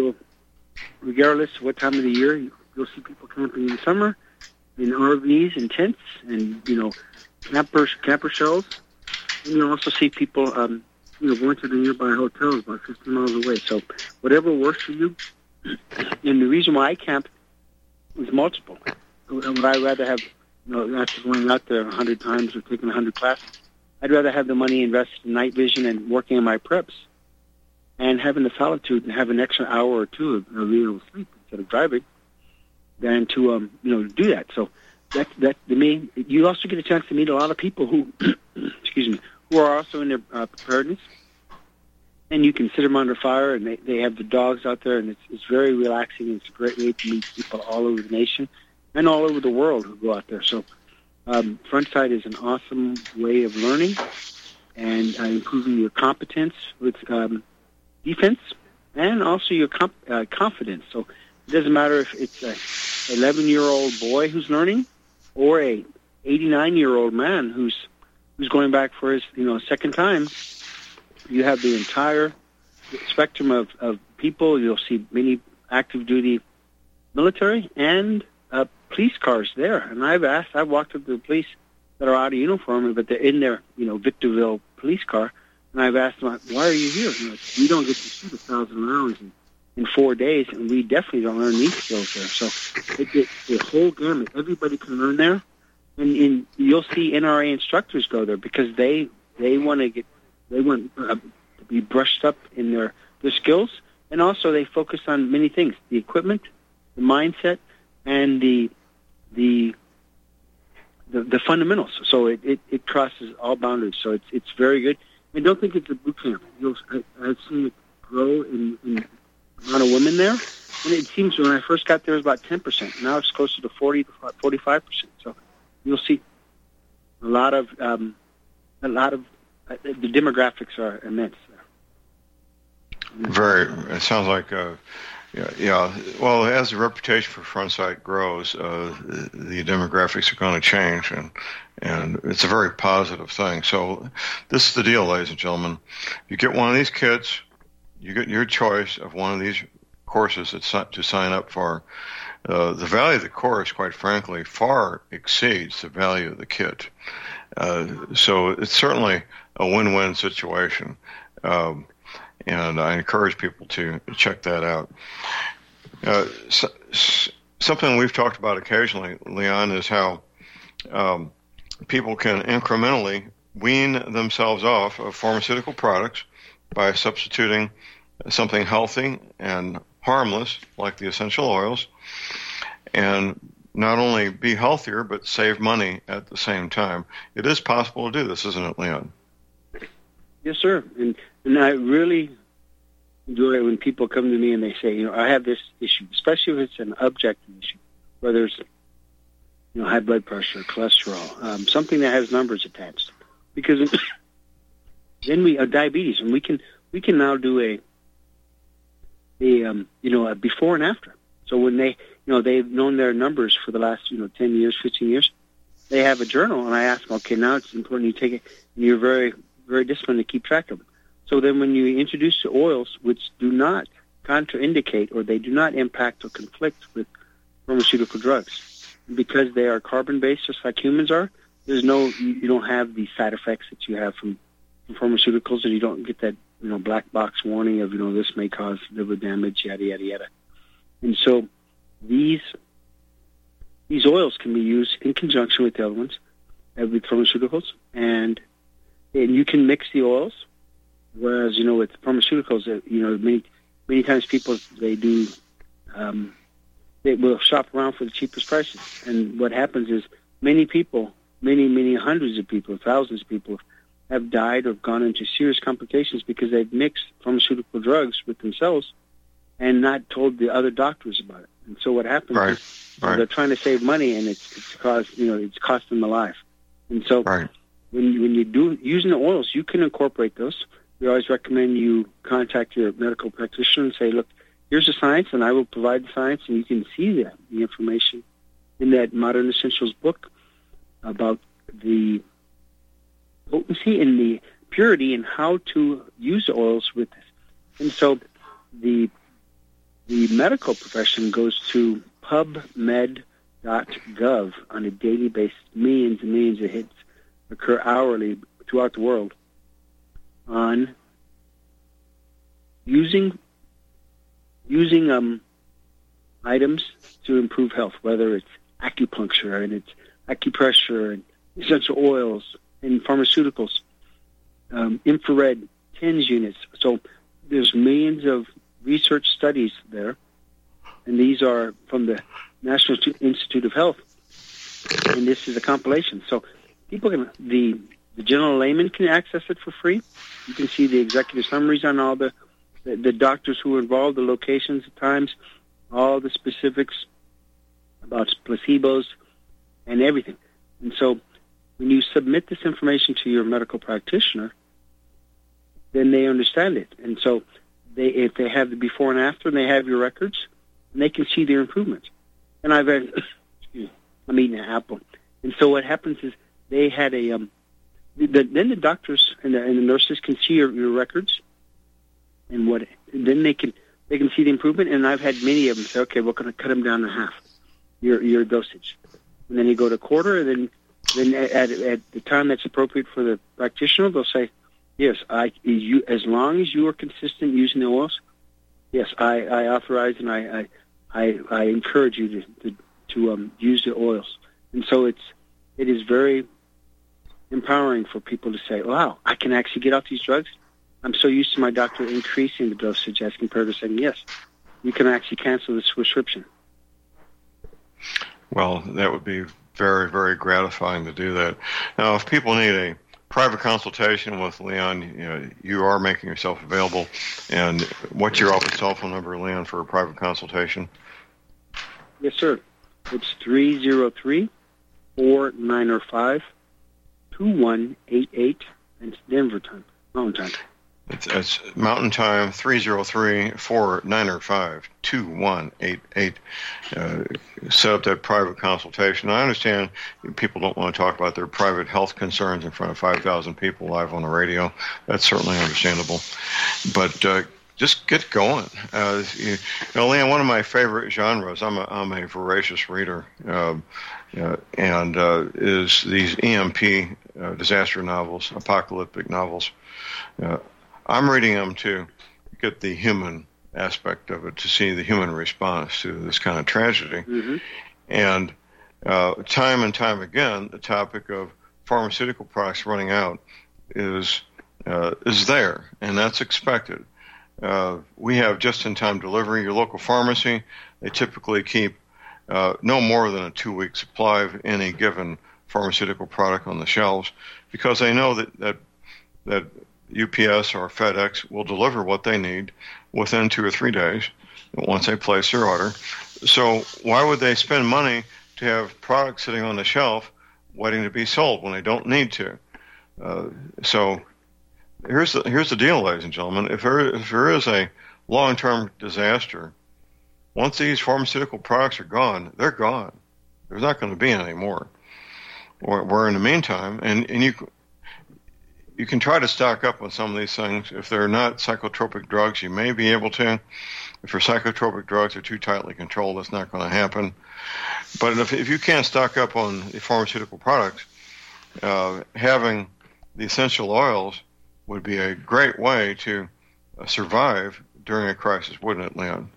Regardless of what time of the year, you'll see people camping in the summer, in RVs and tents, and camper shells. And you'll also see people, going to the nearby hotels about 15 miles away. So whatever works for you. And the reason why I camp is multiple. Would I rather have, after going out there 100 times or taking 100 classes, I'd rather have the money invested in night vision and working on my preps and having the solitude and have an extra hour or two of real sleep instead of driving than to, do that. So that to me, you also get a chance to meet a lot of people who, who are also in their preparedness. And you can sit them under fire, and they have the dogs out there, and it's very relaxing. It's a great way to meet people all over the nation and all over the world who go out there. So Frontside is an awesome way of learning and improving your competence with defense and also your confidence. So it doesn't matter if it's a 11-year-old boy who's learning or a 89-year-old man who's going back for his second time. You have the entire spectrum of people. You'll see many active duty military and police cars there. And I've walked up to the police that are out of uniform, but they're in their Victorville police car, and I've asked them, why are you here? We don't get to shoot 1,000 rounds in 4 days, and we definitely don't learn these skills there. So the whole gamut, everybody can learn there, and you'll see NRA instructors go there because they want to be brushed up in their skills, and also they focus on many things: the equipment, the mindset, and the fundamentals. So it crosses all boundaries. So it's very good. I don't think it's a boot camp. I've seen it grow in amount of women there, and it seems when I first got there it was about 10%. Now it's closer to 40 to 45%. So you'll see a lot of the demographics are immense there. It sounds like. Yeah. Well, as the reputation for Frontside grows, the demographics are going to change, and it's a very positive thing. So this is the deal, ladies and gentlemen. You get one of these kits, you get your choice of one of these courses to sign up for. The value of the course, quite frankly, far exceeds the value of the kit. So it's certainly a win-win situation. And I encourage people to check that out. Something we've talked about occasionally, Leon, is how people can incrementally wean themselves off of pharmaceutical products by substituting something healthy and harmless, like the essential oils, and not only be healthier, but save money at the same time. It is possible to do this, isn't it, Leon? Yes, sir. And I really enjoy it when people come to me and they say, I have this issue, especially if it's an objective issue, whether it's, high blood pressure, cholesterol, something that has numbers attached. Because then we have diabetes, and we can now do a before and after. So when they've known their numbers for the last 10 years, 15 years, they have a journal, and I ask them, okay, now it's important you take it, and you're very, very disciplined to keep track of it. So then when you introduce the oils, which do not contraindicate or they do not impact or conflict with pharmaceutical drugs, because they are carbon-based just like humans are, you don't have the side effects that you have from pharmaceuticals, and you don't get that black box warning of this may cause liver damage, yada yada yada. And so these oils can be used in conjunction with the other ones, with pharmaceuticals, and you can mix the oils. Whereas, with pharmaceuticals, many times people, they will shop around for the cheapest prices. And what happens is many people, many hundreds of people, thousands of people have died or gone into serious complications because they've mixed pharmaceutical drugs with themselves and not told the other doctors about it. And so what happens is they're trying to save money, and it's cost them a life. And so when you do using the oils, you can incorporate those. We always recommend you contact your medical practitioner and say, look, here's the science, and I will provide the science, and you can see the information in that Modern Essentials book about the potency and the purity and how to use the oils with this. And so the medical profession goes to PubMed.gov on a daily basis. Millions and millions of hits occur hourly throughout the world on using items to improve health, whether it's acupuncture and it's acupressure and essential oils and pharmaceuticals, infrared TENS units. So there's millions of research studies there, and these are from the National Institute of Health, and this is a compilation. So people can, the general layman can access it for free. You can see the executive summaries on all the doctors who were involved, the locations, the times, all the specifics about placebos and everything. And so when you submit this information to your medical practitioner, then they understand it. And so if they have the before and after, and they have your records, and they can see their improvements. And I'm eating an apple. And so what happens is they had then the doctors and the nurses can see your records, and then they can see the improvement. And I've had many of them say, okay, we're going to cut them down to half your dosage, and then you go to quarter, and then at the time that's appropriate for the practitioner, they'll say, yes, as long as you are consistent using the oils, yes, I authorize and I encourage you to use the oils. And so it is very empowering for people to say, wow, I can actually get off these drugs. I'm so used to my doctor increasing the dosage as compared to saying, yes, you can actually cancel this prescription. Well, that would be very, very gratifying to do that. Now, if people need a private consultation with Leon, you are making yourself available. And what's your office telephone number, Leon, for a private consultation? Yes, sir. It's 303-4905-2188. And it's Denver time, Mountain time. It's Mountain Time, 303-4905-2188. Set up that private consultation. I understand people don't want to talk about their private health concerns in front of 5,000 people live on the radio. That's certainly understandable. But just get going. Leon, one of my favorite genres, I'm a voracious reader, is these EMP disaster novels, apocalyptic novels. I'm reading them to get the human aspect of it, to see the human response to this kind of tragedy. Mm-hmm. And time and time again, the topic of pharmaceutical products running out is there, and that's expected. We have just-in-time delivery. Your local pharmacy, they typically keep no more than a 2-week supply of any given pharmaceutical product on the shelves, because they know that UPS or FedEx will deliver what they need within 2 or 3 days once they place their order. So why would they spend money to have products sitting on the shelf waiting to be sold when they don't need to? So here's the deal, ladies and gentlemen. If there is a long-term disaster, once these pharmaceutical products are gone, they're gone. There's not going to be any more. Where in the meantime, and you can try to stock up on some of these things. If they're not psychotropic drugs, you may be able to. If your psychotropic drugs are too tightly controlled, that's not going to happen. But if you can't stock up on the pharmaceutical products, having the essential oils would be a great way to survive during a crisis, wouldn't it, Leon?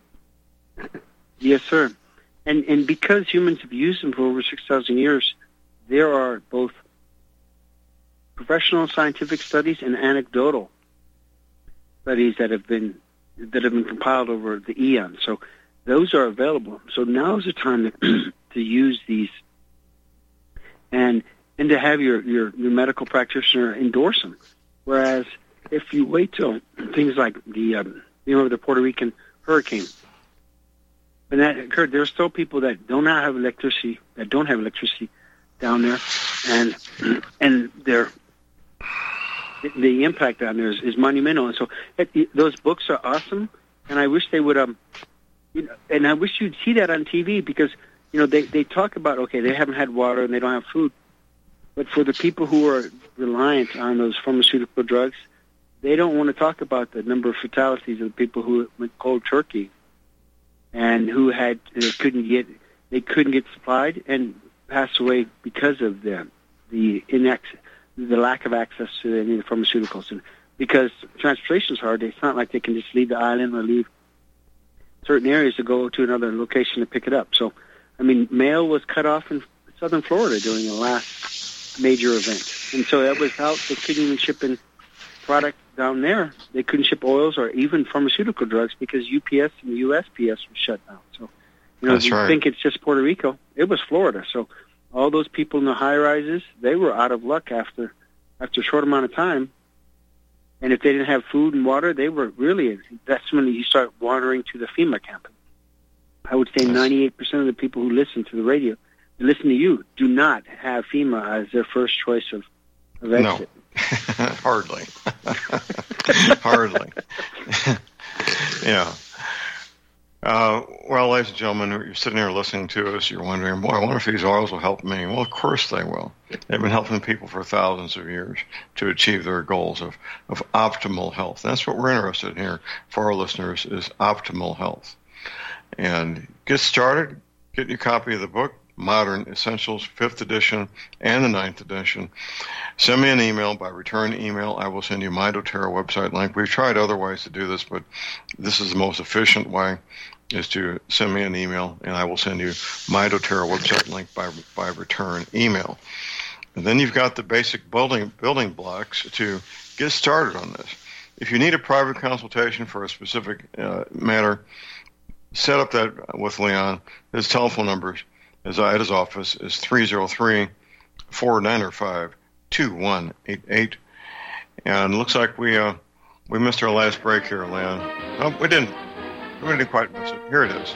Yes, sir. And because humans have used them for over 6,000 years, there are both professional scientific studies and anecdotal studies that have been compiled over the eons. So those are available. So now is the time to use these and to have your medical practitioner endorse them. Whereas if you wait till things like the Puerto Rican hurricane, when that occurred, there are still people that don't have electricity down there, and the impact down there is monumental. And so those books are awesome, and I wish they would and I wish you'd see that on TV, because they talk about, okay, they haven't had water and they don't have food, but for the people who are reliant on those pharmaceutical drugs, they don't want to talk about the number of fatalities of the people who went cold turkey and who couldn't get supplied and passed away because of the lack of access to any of the pharmaceuticals. And because transportation is hard, it's not like they can just leave the island or leave certain areas to go to another location to pick it up. So, mail was cut off in southern Florida during the last major event. And so that was out. They couldn't even ship in product down there. They couldn't ship oils or even pharmaceutical drugs because UPS and the USPS was shut down. So, That's right. Think it's just Puerto Rico. It was Florida. So all those people in the high-rises, they were out of luck after a short amount of time. And if they didn't have food and water, they were really, that's when you start wandering to the FEMA camp. I would say 98% of the people who listen to the radio listen to you, do not have FEMA as their first choice of exit. No, hardly. Hardly. Yeah. Well, ladies and gentlemen, you're sitting here listening to us, you're wondering, boy, I wonder if these oils will help me. Well, of course they will. They've been helping people for thousands of years to achieve their goals of optimal health. That's what we're interested in here for our listeners, is optimal health. And get started, get your copy of the book, Modern Essentials, 5th edition and the 9th edition. Send me an email by return email. I will send you my doTERRA website link. We've tried other ways to do this, but this is the most efficient way, is to send me an email, and I will send you my doTERRA website link by return email. And then you've got the basic building blocks to get started on this. If you need a private consultation for a specific matter, set up that with Leon. His telephone number at his office is 303-495-2188. And it looks like we missed our last break here, Leon. Oh, we didn't quite miss it. Here it is.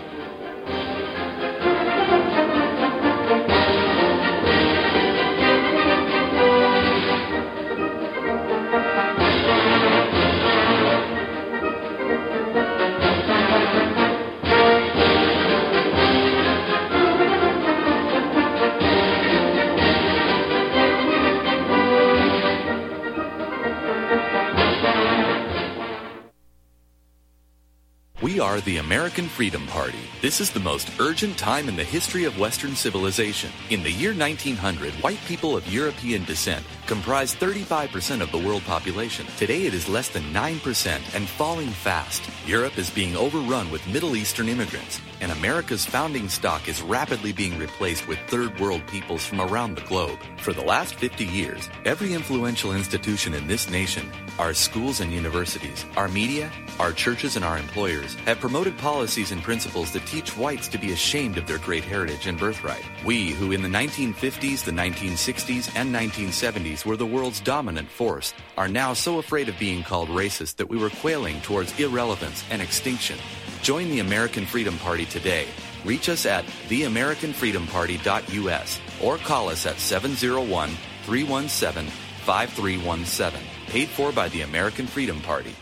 We are the American Freedom Party. This is the most urgent time in the history of Western civilization. In the year 1900, white people of European descent comprised 35% of the world population. Today it is less than 9% and falling fast. Europe is being overrun with Middle Eastern immigrants, and America's founding stock is rapidly being replaced with third world peoples from around the globe. For the last 50 years, every influential institution in this nation, our schools and universities, our media, our churches and our employers, have promoted policies and principles that teach whites to be ashamed of their great heritage and birthright. We, who in the 1950s, the 1960s, and 1970s were the world's dominant force, are now so afraid of being called racist that we were quailing towards irrelevance and extinction. Join the American Freedom Party today. Reach us at theamericanfreedomparty.us or call us at 701-317-5317. Paid for by the American Freedom Party.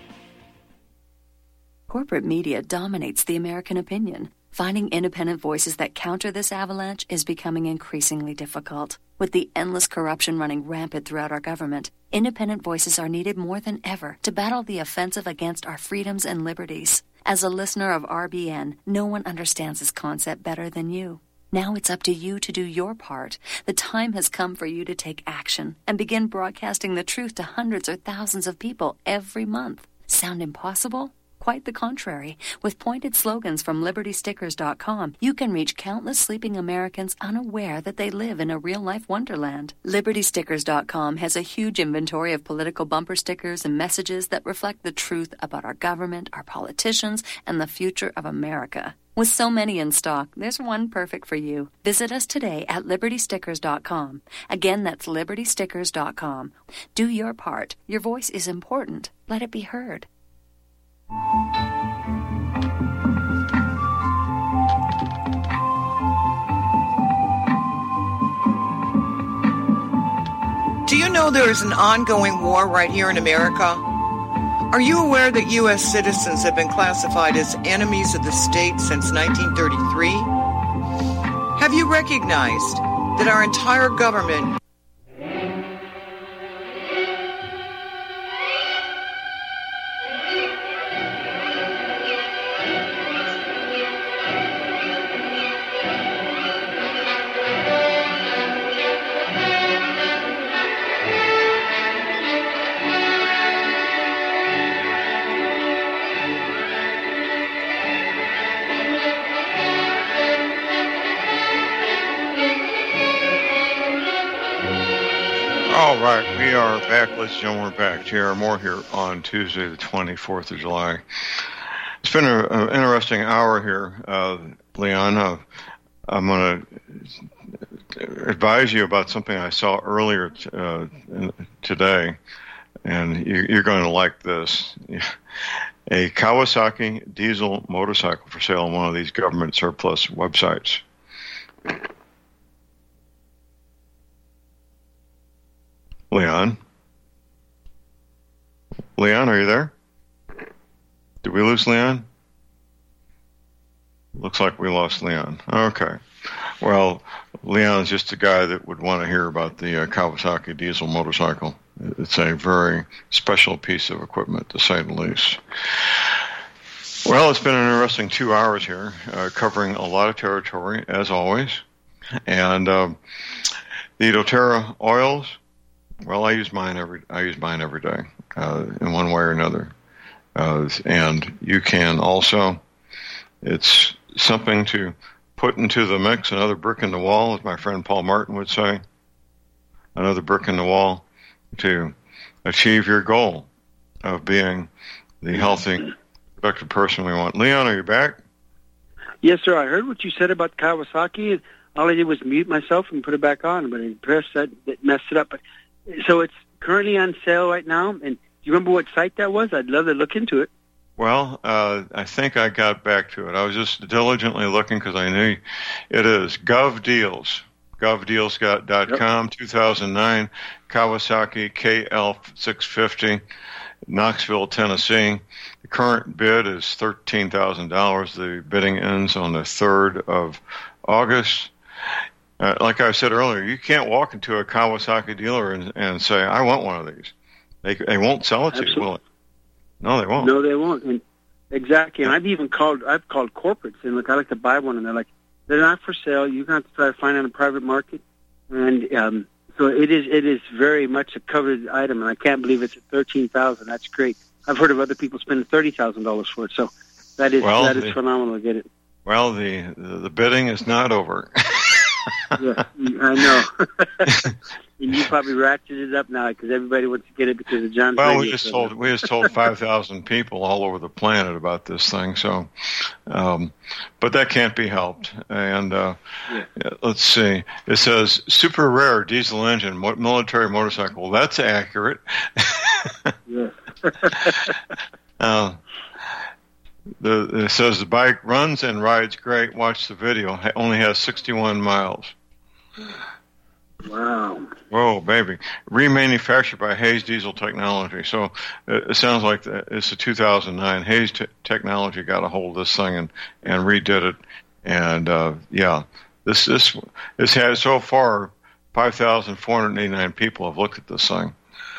Corporate media dominates the American opinion. Finding independent voices that counter this avalanche is becoming increasingly difficult. With the endless corruption running rampant throughout our government, independent voices are needed more than ever to battle the offensive against our freedoms and liberties. As a listener of RBN, no one understands this concept better than you. Now it's up to you to do your part. The time has come for you to take action and begin broadcasting the truth to hundreds or thousands of people every month. Sound impossible? Quite the contrary. With pointed slogans from LibertyStickers.com, you can reach countless sleeping Americans unaware that they live in a real-life wonderland. LibertyStickers.com has a huge inventory of political bumper stickers and messages that reflect the truth about our government, our politicians, and the future of America. With so many in stock, there's one perfect for you. Visit us today at LibertyStickers.com. Again, that's LibertyStickers.com. Do your part. Your voice is important. Let it be heard. Do you know there is an ongoing war right here in America? Are you aware that U.S. citizens have been classified as enemies of the state since 1933? Have you recognized that our entire government All right, we are back. Ladies and gentlemen, we're back. J.R. Moore here on Tuesday, the 24th of July. It's been an interesting hour here, Leon. I'm going to advise you about something I saw earlier today, and you're going to like this. A Kawasaki diesel motorcycle for sale on one of these government surplus websites. Leon? Leon, are you there? Did we lose Leon? Looks like we lost Leon. Okay. Well, Leon's just a guy that would want to hear about the Kawasaki diesel motorcycle. It's a very special piece of equipment, to say the least. Well, it's been an interesting 2 hours here, covering a lot of territory, as always. And the doTERRA oils, well, I use mine every day, in one way or another. And you can also, it's something to put into the mix, another brick in the wall, as my friend Paul Martin would say, another brick in the wall to achieve your goal of being the healthy, productive person we want. Leon, are you back? Yes, sir. I heard what you said about Kawasaki. All I did was mute myself and put it back on, but I pressed that, it messed it up. But, so it's currently on sale right now, and do you remember what site that was? I'd love to look into it. Well, I think I got back to it. I was just diligently looking because I knew it is GovDeals, govdeals.com, 2009 Kawasaki KL650, Knoxville, Tennessee. The current bid is $13,000. The bidding ends on the 3rd of August. Like I said earlier, you can't walk into a Kawasaki dealer and say, I want one of these. They won't sell it to you, will they? No, they won't. No, they won't. And exactly. And I've called corporates and look, I like to buy one, and they're like, they're not for sale. You're going to have to try to find it on the private market. And so it is very much a coveted item, and I can't believe it's at $13,000. That's great. I've heard of other people spending $30,000 for it, so that is phenomenal to get it. Well, the bidding is not over. Yeah, I know. And you probably ratcheted it up now because everybody wants to get it because of John's radio. Well, we just told 5,000 people all over the planet about this thing. So, but that can't be helped. And let's see. It says super rare diesel engine military motorcycle. Well, that's accurate. Yeah. It says the bike runs and rides great. Watch the video. Only has 61 miles. Wow. Whoa, baby. Remanufactured by Hayes Diesel Technology. So it sounds like it's a 2009. Hayes Technology got a hold of this thing and redid it. And, this has so far 5,489 people have looked at this thing.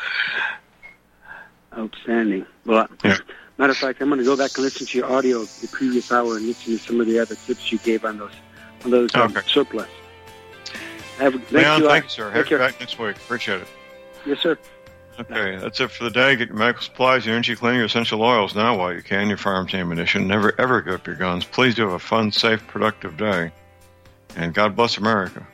Outstanding. Well, matter of fact, I'm going to go back and listen to your audio of the previous hour and listen to some of the other tips you gave on those surplus. Leon, thank you, sir. Have you back next week. Appreciate it. Yes, sir. Okay, that's it for the day. Get your medical supplies, your energy cleaning, your essential oils now while you can, your firearms ammunition. Never, ever give up your guns. Please do have a fun, safe, productive day. And God bless America.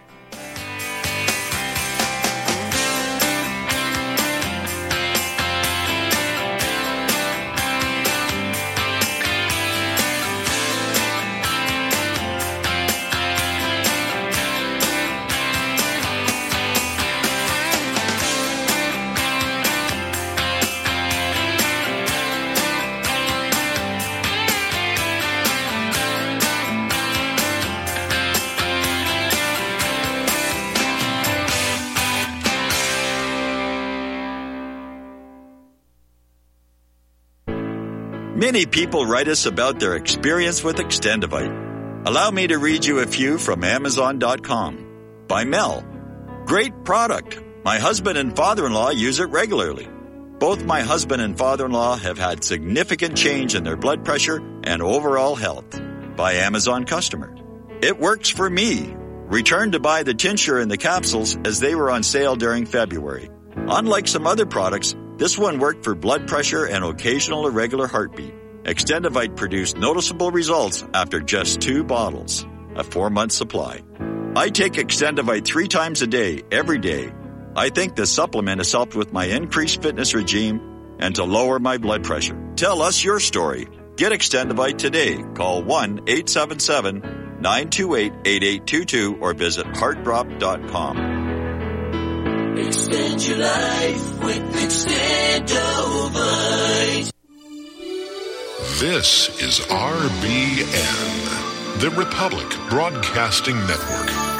Many people write us about their experience with Extendivite. Allow me to read you a few from Amazon.com. By Mel. Great product. My husband and father-in-law use it regularly. Both my husband and father-in-law have had significant change in their blood pressure and overall health. By Amazon customer. It works for me. Returned to buy the tincture and the capsules as they were on sale during February. Unlike some other products, this one worked for blood pressure and occasional irregular heartbeat. Extendivite produced noticeable results after just 2 bottles, a 4-month supply. I take Extendivite 3 times a day, every day. I think the supplement has helped with my increased fitness regime and to lower my blood pressure. Tell us your story. Get Extendivite today. Call 1-877-928-8822 or visit heartdrop.com. Extend your life with Extendovite. This is RBN, the Republic Broadcasting Network.